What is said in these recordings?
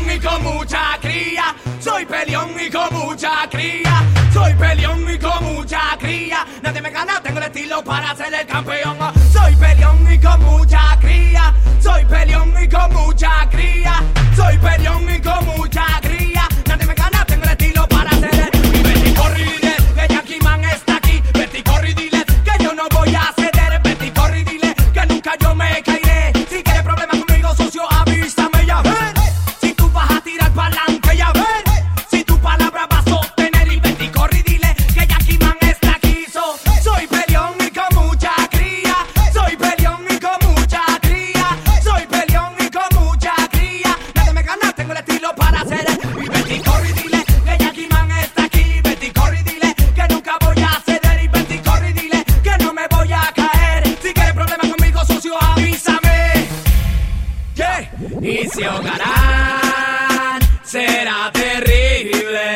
y con mucha cría. Soy peleón y con mucha cría. Soy peleón y con mucha cría. Nadie me gana, tengo el estilo para ser el campeón. Soy peleón y con mucha cría. Soy peleón y con mucha cría. Soy peleón y con mucha cría. Nadie me gana, tengo el estilo para ser el. Y vete y corre y dile que Yankee Man está aquí. Vete y corre y dile que yo no voy a ceder. Vete y corre y dile que nunca yo me caeré. Si quieres problemas conmigo, socio, avísame ya ver. Si tú vas a tirar pa'lante, ya ver. Si tu palabra va a sostener. Y vete y corre y dile que Yankee Man está aquí. Soy peleón y con mucha cría. Soy peleón y con mucha cría. Soy peleón y con mucha cría. Nadie me gana, tengo el estilo para hacer el. Y vete y corre y dile que Yankee Man está aquí. Vete y corre y dile que nunca voy a ceder. Y vete y corre y dile que no me voy a caer. Si quieres problemas conmigo, socio, avísame. Yeah. Y si ahogarán, será terrible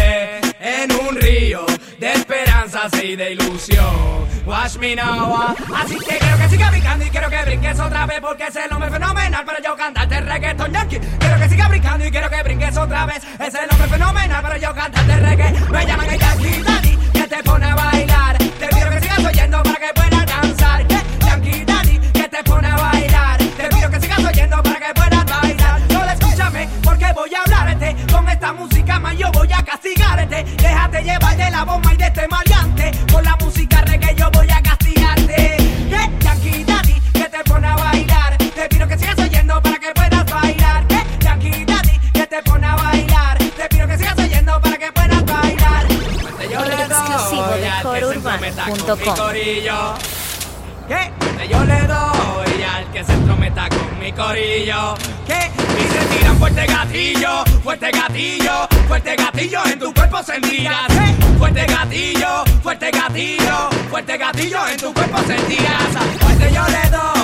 en un río de esperanzas y de ilusión. Watch me now. Así que quiero que siga brincando y quiero que brinques otra vez, porque es el hombre fenomenal para yo cantarte reggaeton yankee. Quiero que siga brincando y quiero que brinques otra vez. Es el hombre fenomenal para yo cantarte reggae. Me llaman el Yankee Daddy, que te pone a bailar. Te pido que sigas oyendo para que puedas danzar. Yankee Daddy, que te pone a bailar. Te pido que sigas oyendo para que puedas bailar. Solo escúchame porque voy a hablarte. Con esta música más yo voy a castigarte. Déjate llevar de la bomba y de este maleante. Con la música reggae yo voy a castigarte. Yankee Daddy, que te pone a bailar. Te pido que sigas oyendo para que puedas bailar. Yankee Daddy, que te pone a bailar. Te pido que sigas oyendo para que puedas bailar. Yo le Exclusivo doy de al que se entrometa con mi corourbano.com. corillo. ¿Qué? Yo le doy al que se entrometa con mi corillo. ¿Qué? Y se tiran fuerte gatillo, fuerte gatillo, fuerte gatillo en tu cuerpo sentirás. ¿Qué? Fuerte gatillo, fuerte gatillo, fuerte gatillo en tu cuerpo sentirás. Fuerte yo le doy